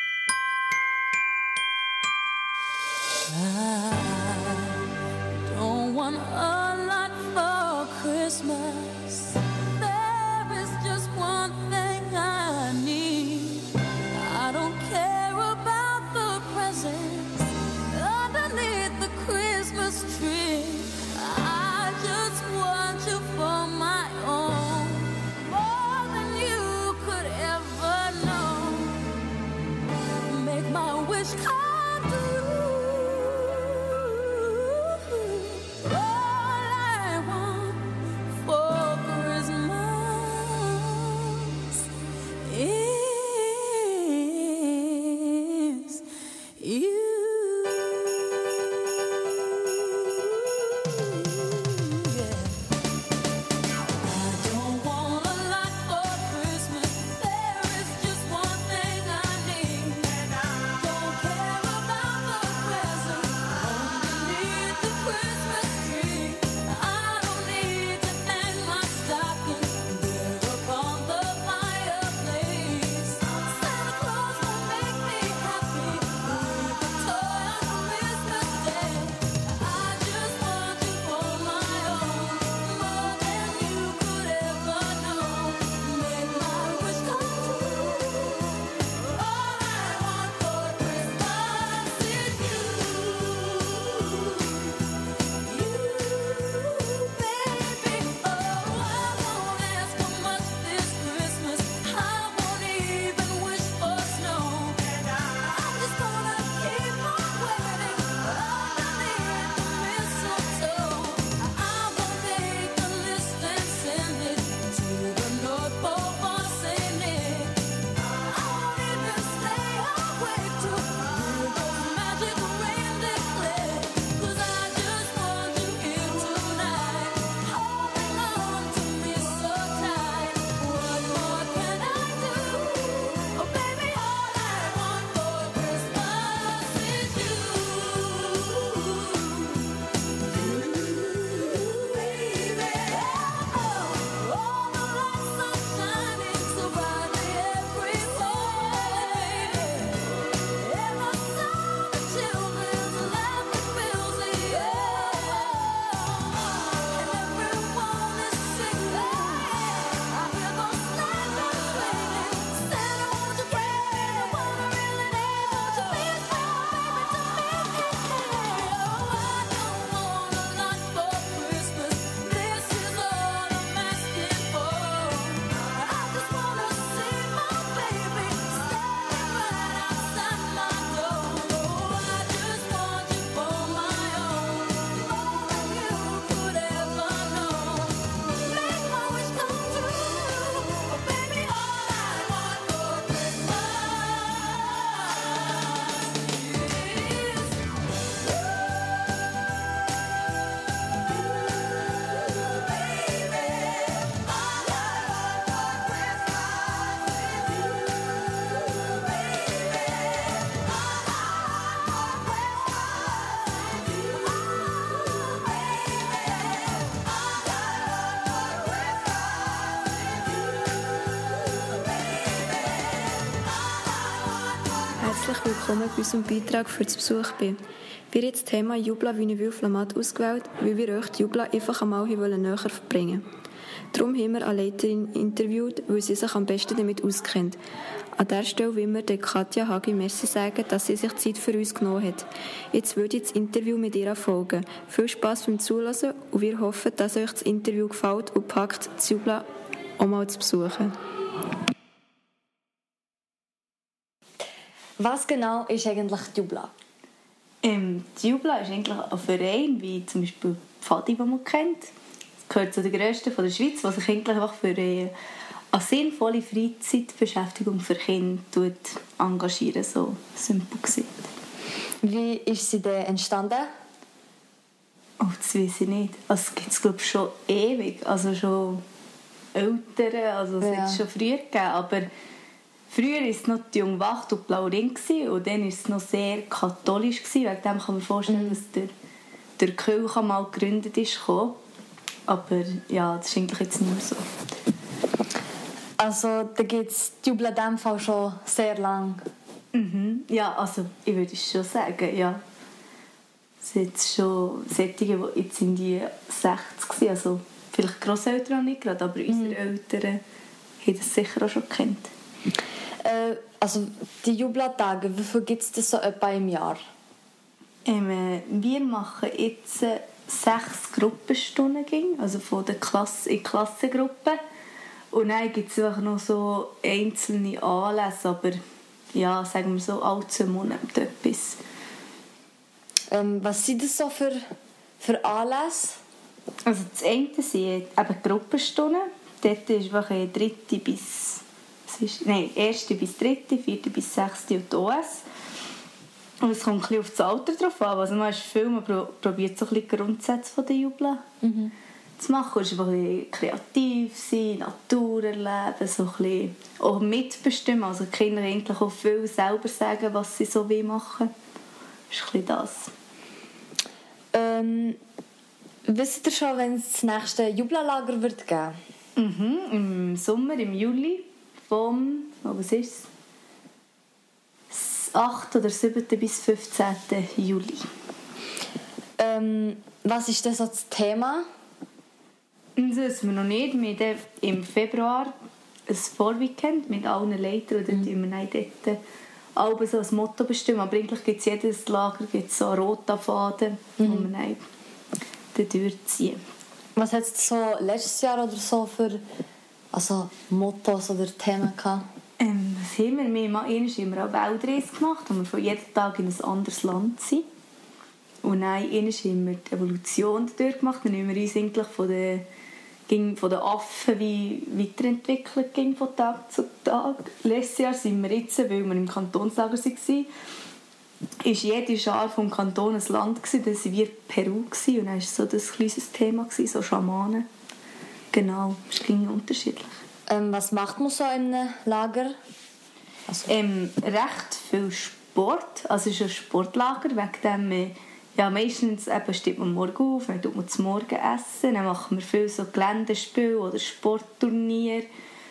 Speaker 11: I don't want a lot for Christmas. There is just one thing I need. I don't care about the presents underneath the Christmas tree. I just want you for my own, more than you could ever know. Make my wish come true.
Speaker 20: herzlich willkommen bei unserem Beitrag für das Besuch bin. Wir haben das Thema Jubla Wünnewil Flamat ausgewählt, weil wir euch die Jubla einfach einmal näher verbringen wollen. Darum haben wir eine Leiterin interviewt, weil sie sich am besten damit auskennt. An dieser Stelle will wir der Katja Hagi merci sagen, dass sie sich Zeit für uns genommen hat. Jetzt würde ich das Interview mit ihr folgen. Viel Spass beim Zuhören und wir hoffen, dass euch das Interview gefällt und packt, das Jubla auch mal zu besuchen.
Speaker 8: Was genau ist eigentlich die Jubla?
Speaker 21: Die Jubla ist eigentlich ein Verein, wie zum Beispiel Pfadi, den man kennt. Es gehört zu den grössten der Schweiz, der sich eigentlich einfach für eine sinnvolle Freizeitbeschäftigung für Kinder engagieren, so simpel gesagt.
Speaker 8: Wie ist sie denn entstanden?
Speaker 21: Oh, das weiß ich nicht. Also, es gibt es, glaube ich, schon ewig. Also schon ältere, also es hat es schon früher gegeben. Aber früher war es noch die Junge Wacht und Blau Ring und dann war es noch sehr katholisch. Wegen dem kann man vorstellen, dass der Kirche mal gegründet ist. Aber ja, das ist eigentlich jetzt nicht mehr so.
Speaker 8: Also da gibt es die Jubla in diesem Fall schon sehr lang.
Speaker 21: Mhm. Ja, also ich würde schon sagen, ja. Es sind schon solche, die jetzt in die 60 waren, also vielleicht Grosseltern nicht gerade, aber unsere Eltern haben das sicher auch schon gekannt.
Speaker 8: Also die Jubla-Tage, wie viel gibt es das so etwa im Jahr?
Speaker 21: Wir machen jetzt 6 Gruppenstunden, also von der in Klassengruppen. Und dann gibt es einfach noch so einzelne Anlässe, aber ja, sagen wir so, alle 2 Monate etwas.
Speaker 8: Was sind das so für Anlässe?
Speaker 21: Also das eine sind eben Gruppenstunden. Dort ist einfach 1. bis 3., 4. bis 6. und die OS. Und es kommt ein bisschen auf das Alter drauf an. Also man ist viel, man probiert so ein bisschen die Grundsätze der Jubla zu machen. Es ist einfach ein bisschen kreativ sein, Natur erleben, so ein bisschen auch mitbestimmen. Also die Kinder eigentlich auch viel selber sagen, was sie so machen wollen. Das ist ein bisschen das.
Speaker 8: Wisst ihr schon, wenn es das nächste Jubla-Lager wird geben?
Speaker 21: Im Sommer, im Juli, vom, was ist es? 8. oder 7. bis 15. Juli.
Speaker 8: Was ist denn so das Thema?
Speaker 21: Das wissen wir noch nicht. Wir haben im Februar ein Vorweekend mit allen Leitern und dort wir dort alle so ein Motto bestimmen. Aber eigentlich gibt es jedes Lager so einen roten Faden, den wir dann durchziehen.
Speaker 8: Was hat es so letztes Jahr oder so für Mottos oder Themen gehabt?
Speaker 21: Was haben wir? Wir haben auch Weltreise gemacht, wo wir von jedem Tag in ein anderes Land sind. Und dann haben wir die Evolution durchgemacht. Dann haben wir uns eigentlich von den Affen wie weiterentwickelt ging von Tag zu Tag. Letztes Jahr sind wir jetzt, weil wir im Kantonslager waren, ist jede Schar vom Kanton ein Land gewesen. Das war Peru und dann war so das kleines Thema gewesen, so Schamanen. Genau, es ging unterschiedlich.
Speaker 8: Was macht man so in einem Lager?
Speaker 21: Recht viel Sport, also es ist ein Sportlager, wegen dem meistens steht man morgen auf, dann tut man zum Morgen essen, dann machen wir viel so Geländespiele oder Sportturnier.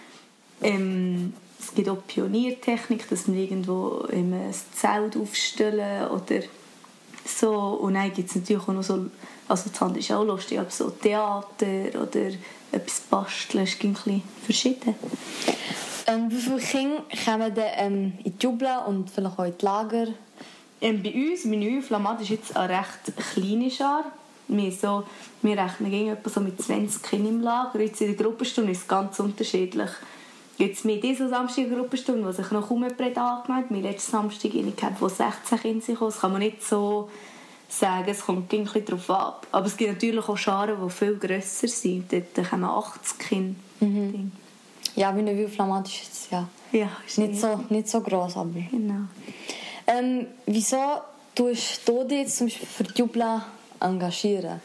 Speaker 21: Es gibt auch Pioniertechnik, dass wir irgendwo ein Zelt aufstellen oder so. Und dann gibt es natürlich auch noch so, also das andere ist auch lustig, aber so Theater oder etwas basteln, es ist ein bisschen verschieden.
Speaker 8: Wie viele Kinder kommen denn in die Jubla und vielleicht auch in die Lager?
Speaker 21: Bei uns, meine Flamat ist jetzt eine recht kleine Schar. Wir rechnen etwa so mit 20 Kindern im Lager. Jetzt in der Gruppenstunde ist es ganz unterschiedlich. Jetzt mit dieser Samstag eine Gruppenstunde, wo sich noch kaum jemand angemeldet hat. Wir letzten Samstag wo 16 Kinder sind. Das kann man nicht so sagen, es kommt ein bisschen darauf ab. Aber es gibt natürlich auch Scharen, die viel grösser sind. Dort kommen 80 Kinder.
Speaker 8: Ja, wie eine Flamat ist jetzt ist nicht so gross, aber...
Speaker 21: Genau.
Speaker 8: Wieso tust du dich jetzt zum Beispiel für die Jubla engagieren?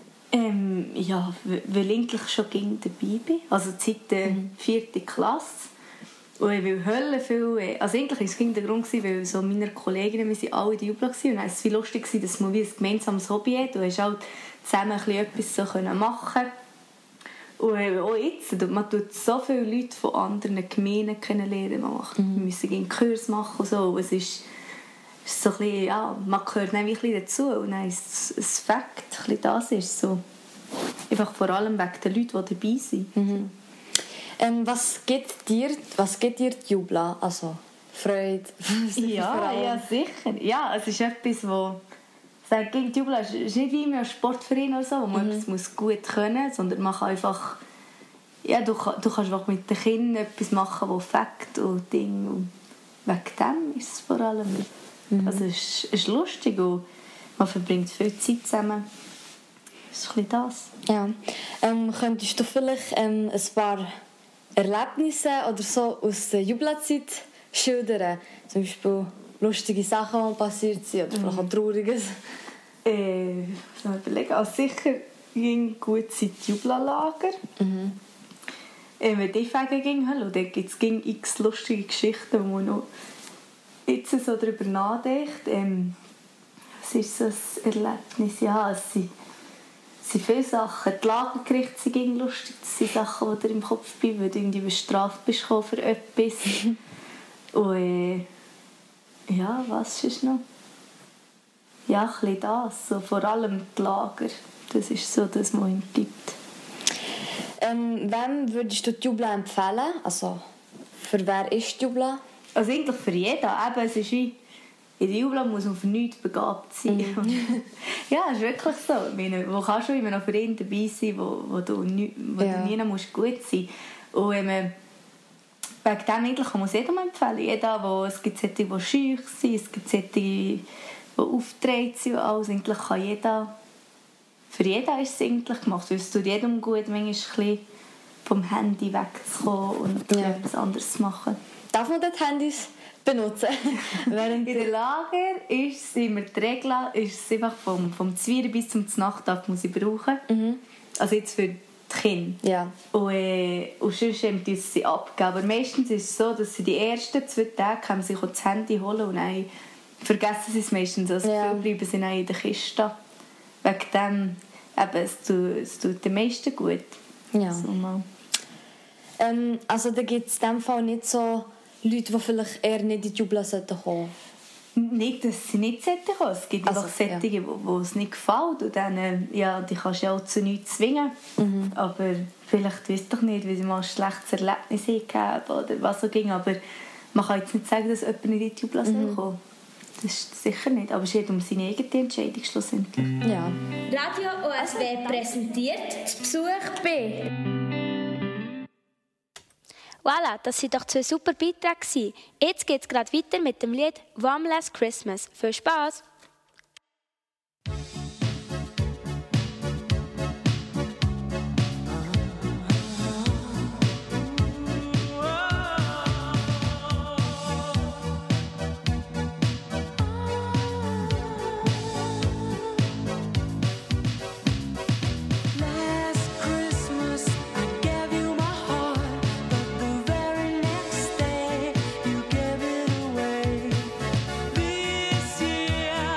Speaker 21: Weil ich eigentlich schon dabei bin. Also seit der 4. Klasse. Und ich will Hölle viel... Also eigentlich war es der Grund, weil so meine Kolleginnen, wir waren alle in der Jubla und dann war es viel lustig, dass man wie ein gemeinsames Hobby hat. Du hast halt zusammen etwas so machen. Und auch jetzt, man tut so viele Leute von anderen Gemeinden kennenlernen. Wir müssen einen Kurs machen und so. Es ist ist so ein bisschen, ja, man gehört dann ein bisschen dazu und dann ist es Fakt, ein bisschen das ist so. Einfach vor allem wegen den Leuten, die dabei sind.
Speaker 8: Mhm. Was gibt dir die Jubla? Also Freude?
Speaker 21: Ja, sicher. Ja, es ist etwas, wo... Die Jubla ist nicht wie ein Sportverein oder so, wo man etwas muss gut können muss, sondern man kann einfach... Ja, du kannst einfach mit den Kindern etwas machen, das Fakt und Ding. Und wegen dem ist es vor allem. Also es ist lustig und man verbringt viel Zeit zusammen. Das ist ein bisschen das.
Speaker 8: Ja. Könntest du vielleicht ein paar Erlebnisse oder so aus der Jubla-Zeit schildern? Zum Beispiel lustige Sachen, die passiert sind oder vielleicht auch Trauriges?
Speaker 21: Ich muss überlegen. Also sicher ging gut seit Jubla-Lager. Wenn die Fäge ging, da gibt es x lustige Geschichten, wo man noch jetzt so darüber nachdenkt. Es ist so ein Erlebnis, ja, es sind viele Sachen. Die Lagergerichte sind lustig, das sind Sachen, die dir im Kopf bleiben, weil du irgendwie bestraft bist für etwas. Und ja, was ist noch? Ja, ein bisschen das, so, vor allem die Lager. Das ist so das, was ihm gibt.
Speaker 8: Wem würdest du die Jubla empfehlen? Also, für wer ist die Jubla?
Speaker 21: Also eigentlich für jeden. Eben, es ist wie, in der Jubla muss man für nichts begabt sein. Ja, es ist wirklich so. Ich meine, wo kannst du immer noch für ihn dabei sein, wo du nie musst gut sein musst. Und wegen dem eigentlich kann man es jedem empfehlen. Es gibt solche, die scheu sind, es gibt solche, die aufgetreten sind und alles. Eigentlich kann jeder... Für jeden ist es eigentlich gemacht, weil es tut jedem gut, manchmal ein bisschen vom Handy wegzukommen und etwas anderes zu machen.
Speaker 8: Darf man die Handys benutzen?
Speaker 21: In der Lager ist immer die Regel, ist es einfach vom Zwirn bis zum Nacht muss ich brauchen. Also jetzt für die Kinder.
Speaker 8: Ja.
Speaker 21: Und sonst müssen sie abgeben. Aber meistens ist es so, dass sie die ersten 2 Tage sich das Handy holen und dann vergessen sie es meistens. Also viel bleiben sie dann in der Kiste. Wegen dem, es tut den meisten gut.
Speaker 8: Ja. Also da gibt es in diesem Fall nicht so Leute, die vielleicht eher nicht in die Jubla kommen sollten?
Speaker 21: Nicht, dass sie nicht kommen sollten. Es gibt einfach solche, die es nicht gefällt. Und dann, die kannst du ja auch zu nichts zwingen. Aber vielleicht weiss doch nicht, weil sie mal ein schlechtes Erlebnis haben oder was auch ging. Aber man kann jetzt nicht sagen, dass jemand nicht in die Jubla kommen soll. Das ist sicher nicht, aber es geht um seine eigene Entscheidung schlussendlich.
Speaker 8: Ja.
Speaker 19: Radio OSW präsentiert das Besuch B.
Speaker 6: Voilà, das waren doch 2 super Beiträge. Jetzt geht es gerade weiter mit dem Lied «One Last Christmas». Viel Spass!
Speaker 15: This year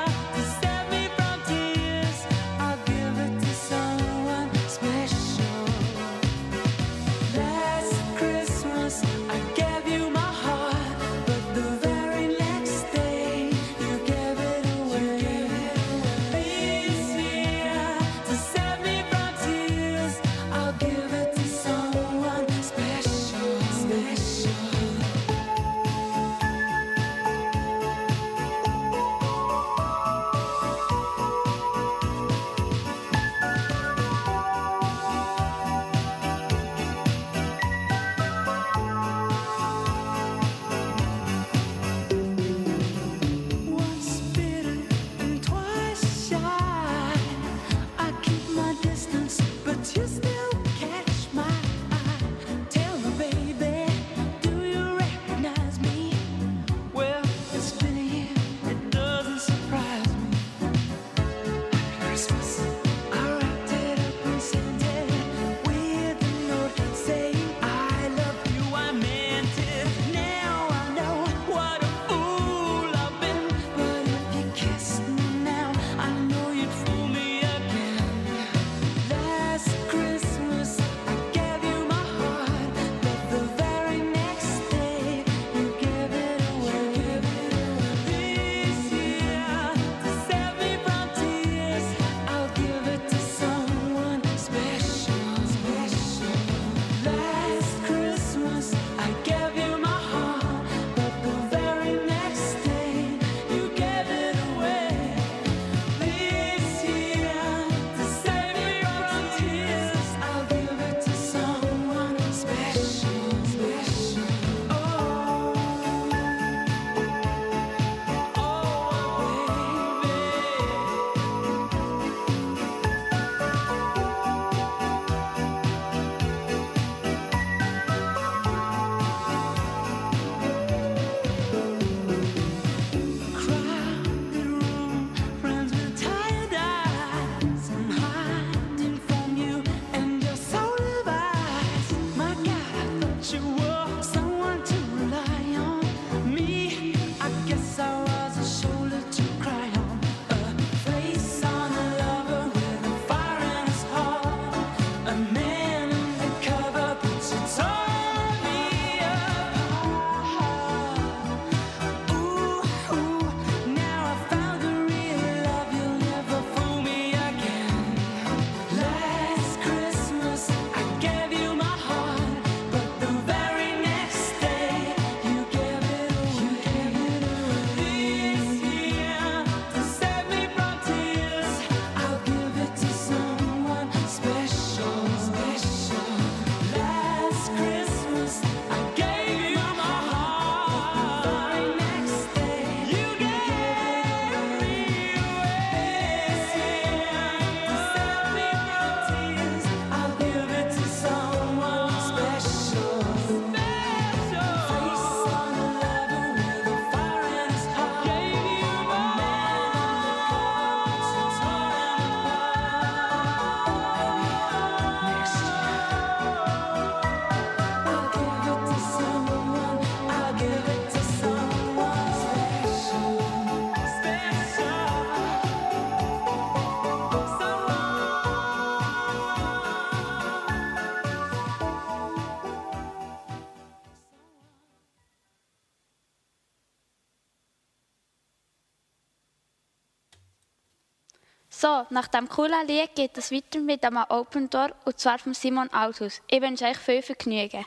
Speaker 2: So, nach dem coolen Lied geht es weiter mit einem Open Door, und zwar von Simon Althaus. Ich wünsche euch viel Vergnügen.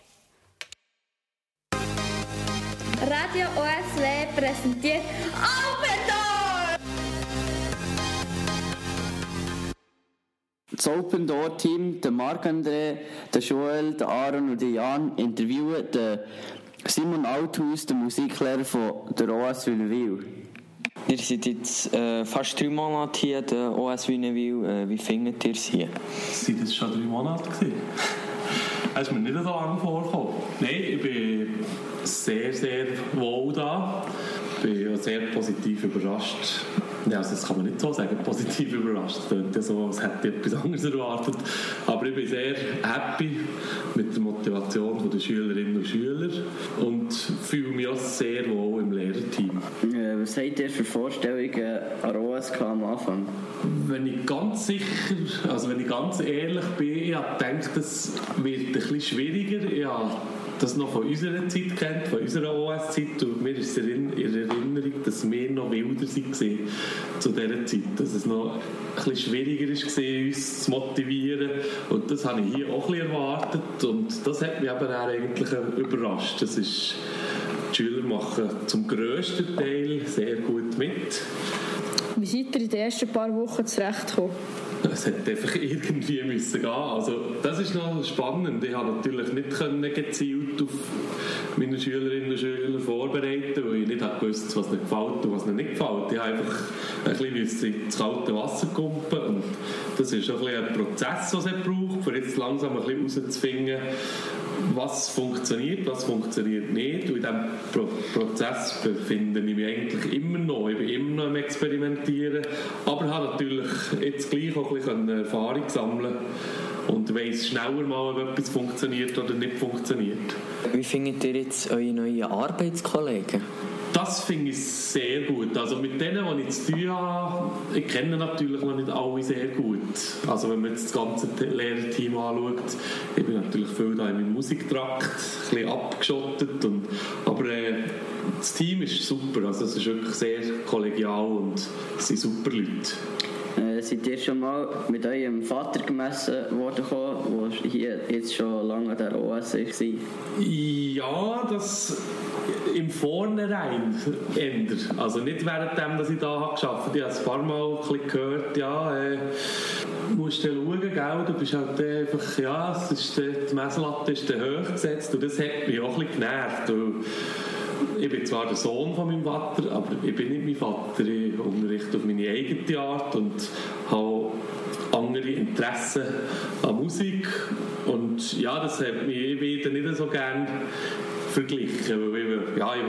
Speaker 1: Radio OSW präsentiert Open Door!
Speaker 22: Das Open Door Team, der Marc-André, der Joel, der Aaron und der Jan interviewen den Simon Althaus, den Musiklehrer von der OS Wünnewil.
Speaker 23: Ihr seid jetzt fast 3 Monate hier an der OS Wünnewil. Wie findet ihr es hier?
Speaker 24: Sind es schon 3 Monate gewesen? Das ist mir nicht so lange vorgekommen. Nein, ich bin sehr, sehr wohl da. Ich bin sehr positiv überrascht. Ja, also das kann man nicht so sagen, positiv überrascht. Das klingt ja so, als hätte ich etwas anderes erwartet. Aber ich bin sehr happy mit der Motivation der Schülerinnen und Schüler und fühle mich auch sehr wohl im Lehrerteam.
Speaker 22: Was habt ihr für Vorstellungen an OSK am Anfang?
Speaker 24: Wenn ich ganz ehrlich bin, ich habe gedacht, das wird ein bisschen schwieriger. Ich habe das noch von unserer Zeit kennt, von unserer OS-Zeit. Und mir ist in Erinnerung, dass wir noch wilder waren zu dieser Zeit. Dass es noch ein bisschen schwieriger war, uns zu motivieren. Und das habe ich hier auch ein bisschen erwartet. Und das hat mich aber auch eigentlich überrascht. Das ist, die Schüler machen zum grössten Teil sehr gut mit.
Speaker 25: Wie seid ihr in den ersten paar Wochen zurechtgekommen?
Speaker 24: Es hätte einfach irgendwie müssen gehen. Also, das ist noch spannend. Ich konnte natürlich nicht gezielt auf meine Schülerinnen und Schüler vorbereiten, weil ich nicht gewusst, was ihnen gefällt und was ihnen nicht gefällt. Ich musste einfach ein bisschen ins kalte Wasser kumpen. Und das ist auch ein Prozess, den es braucht, um jetzt langsam ein bisschen herauszufinden, was funktioniert nicht. Und in diesem Prozess befinde ich mich eigentlich immer noch. Ich bin immer noch am Experimentieren, aber habe natürlich jetzt gleich auch ein bisschen Erfahrung sammeln und weiss schneller mal, ob etwas funktioniert oder nicht funktioniert.
Speaker 23: Wie findet ihr jetzt eure neuen Arbeitskollegen?
Speaker 24: Das finde ich sehr gut. Also mit denen, die ich zu tun habe, ich kenne natürlich noch nicht alle sehr gut. Also wenn man jetzt das ganze Lehrerteam anschaut, ich bin natürlich viel da in meinem Musiktrakt, ein bisschen abgeschottet. Aber das Team ist super. Also es ist wirklich sehr kollegial und es sind super Leute.
Speaker 22: Seid ihr schon mal mit eurem Vater gemessen worden, der hier jetzt schon lange an der OS war?
Speaker 24: Ja, das im Vornherein ändert. Also nicht währenddem, dass ich da gearbeitet habe. Ich habe ein paar Mal ein bisschen gehört, ja, musst du schauen, gell? Du bist halt einfach, ja, die Messlatte ist hoch gesetzt und das hat mich auch ein bisschen genervt. Ich bin zwar der Sohn von meinem Vater, aber ich bin nicht mein Vater. Ich unterrichte auf meine eigene Art und habe andere Interessen an Musik. Und ja, das hat mich, ich bin nicht so gerne verglichen. Weil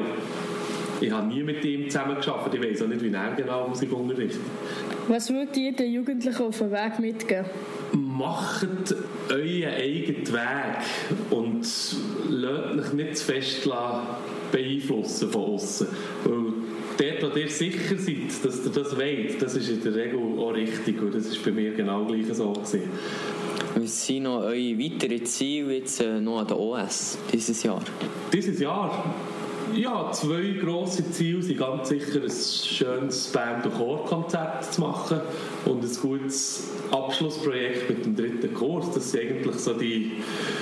Speaker 24: ich habe nie mit ihm zusammengearbeitet. Ich weiß auch nicht, wie er genau Musik unterrichtet.
Speaker 25: Was würdet ihr den Jugendlichen auf den Weg mitgeben?
Speaker 24: Macht euren eigenen Weg und lasst euch nicht zu fest beeinflussen von außen. Weil dort, wo ihr sicher seid, dass ihr das wollt, das ist in der Regel auch richtig. Und das ist bei mir genau gleich so gewesen.
Speaker 23: Was sind noch eure weiteren Ziele jetzt noch an der OS dieses Jahr?
Speaker 24: Dieses Jahr? Ja, 2 grosse Ziele sind ganz sicher, ein schönes Band- und Chorkonzert zu machen und ein gutes Abschlussprojekt mit dem 3. Kurs. Das sind eigentlich so die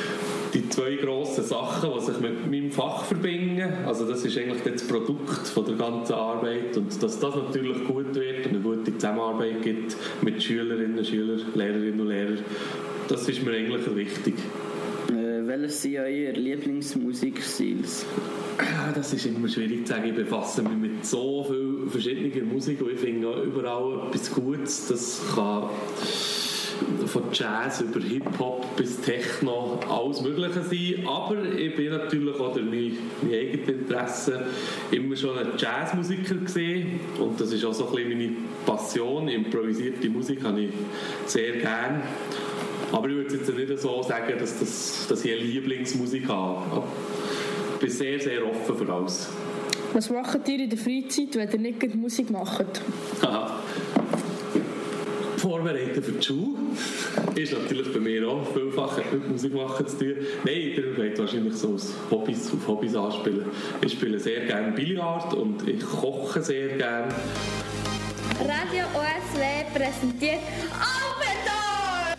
Speaker 24: 2 grossen Sachen, die sich mit meinem Fach verbinden. Also das ist eigentlich das Produkt von der ganzen Arbeit und dass das natürlich gut wird und eine gute Zusammenarbeit gibt mit Schülerinnen und Schülern, Lehrerinnen und Lehrern, das ist mir eigentlich wichtig.
Speaker 22: Welches sind eure Lieblingsmusikstile?
Speaker 24: Das ist immer schwierig zu sagen. Ich befasse mich mit so viel verschiedener Musik und ich finde auch überall etwas Gutes. Das kann von Jazz über Hip-Hop bis Techno alles Mögliche sein. Aber ich bin natürlich auch durch meine eigenen Interessen immer schon ein Jazzmusiker gesehen und das ist auch so ein bisschen meine Passion. Improvisierte Musik habe ich sehr gerne. Aber ich würde jetzt nicht so sagen, dass ich eine Lieblingsmusik habe. Ich bin sehr, sehr offen für alles.
Speaker 25: Was macht ihr in der Freizeit, wenn ihr nicht Musik macht?
Speaker 24: Aha. Vorbereiten für die Schule ist natürlich bei mir auch vielfach mit Musik machen zu tun. Nein, ihr wollt wahrscheinlich so auf Hobbys anspielen. Ich spiele sehr gerne Billard und ich koche sehr gerne.
Speaker 1: Radio OSW präsentiert Alpendorf!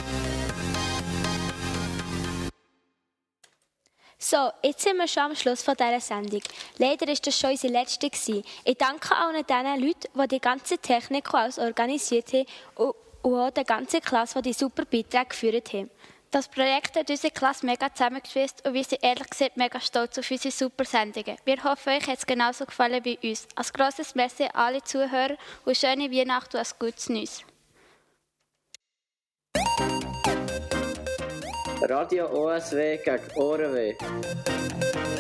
Speaker 6: So, jetzt sind wir schon am Schluss von dieser Sendung. Leider war das schon unsere letzte gewesen. Ich danke allen diesen Leuten, die die ganze Technik alles organisiert haben und auch der ganzen Klasse, die super Beiträge geführt haben.
Speaker 2: Das Projekt hat unsere Klasse mega zusammengeschweißt und wir sind ehrlich gesagt mega stolz auf unsere super Sendungen. Wir hoffen, euch hat es genauso gefallen wie uns. Ein grosses Merci an alle Zuhörer und schöne Weihnachten und ein gutes Neues.
Speaker 22: Radio OSW gegen Ohrenweh.